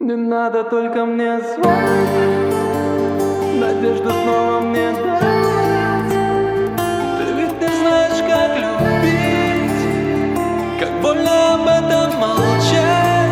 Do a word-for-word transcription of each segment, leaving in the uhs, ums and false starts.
Не надо только мне звонить, надежду снова мне дать. Ты ведь не знаешь, как любить, как больно об этом молчать.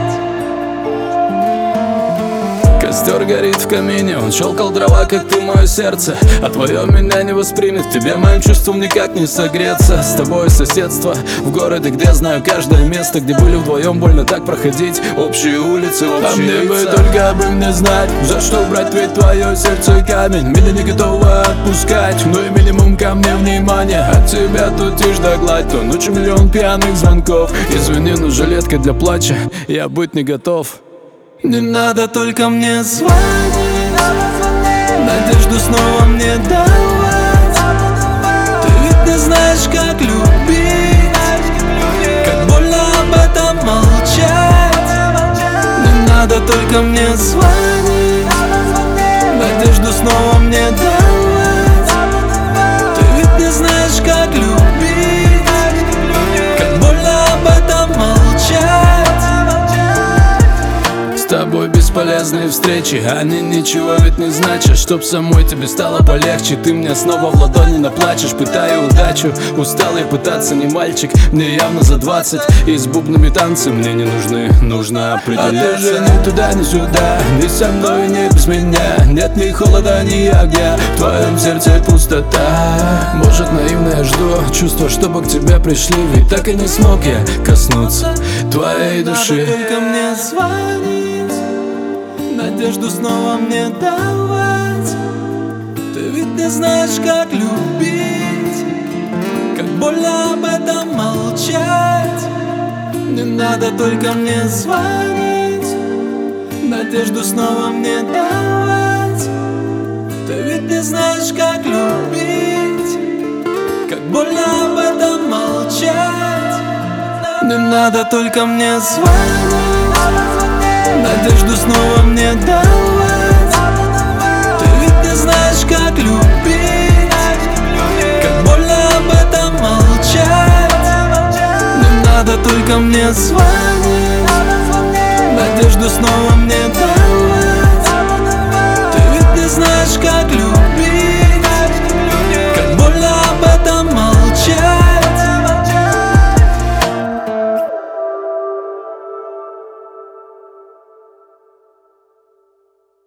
Костер горит в камине, он щелкал дрова, как ты мое сердце. А твое меня не воспримет, в тебе моим чувством никак не согреться. С тобой соседство в городе, где знаю каждое место, где были вдвоем, больно так проходить. Общие улицы, общие А мне бы только бы мне знать, за что брать ведь твое сердце камень. Меня не готова отпускать, но и минимум ко мне внимания. От тебя тут тишь да гладь, то ночью миллион пьяных звонков. Извини, но жилетка для плача, я быть не готов. Не надо только мне звонить, надежду снова мне давать. Ты ведь не знаешь, как любить, как больно об этом молчать. Не надо только мне звонить, надежду снова мне давать. Ты ведь не знаешь, как любить, как больно об этом молчать. С тобой бесполезные встречи, они ничего ведь не значат. Чтоб самой тебе стало полегче, ты мне снова в ладони наплачешь. Пытаю удачу, устал я пытаться, не мальчик, мне явно за двадцать. И с бубнами танцы мне не нужны, нужно определиться. А ты же ни туда, ни сюда, ни со мной, ни без меня. Нет ни холода, ни огня, в твоем сердце пустота. Может, наивно я жду чувства, чтобы к тебе пришли, ведь так и не смог я коснуться твоей души. Надо только мне звонить, надежду снова мне давать. Ты ведь не знаешь, как любить, как больно об этом молчать. Не надо только мне звонить, надежду снова мне давать. Ты ведь не знаешь, как любить, как больно об этом молчать. Не надо только мне звонить, надежду снова мне давать. Ты ведь не знаешь, как любить, как больно об этом молчать. Не надо только мне звонить, надежду снова мне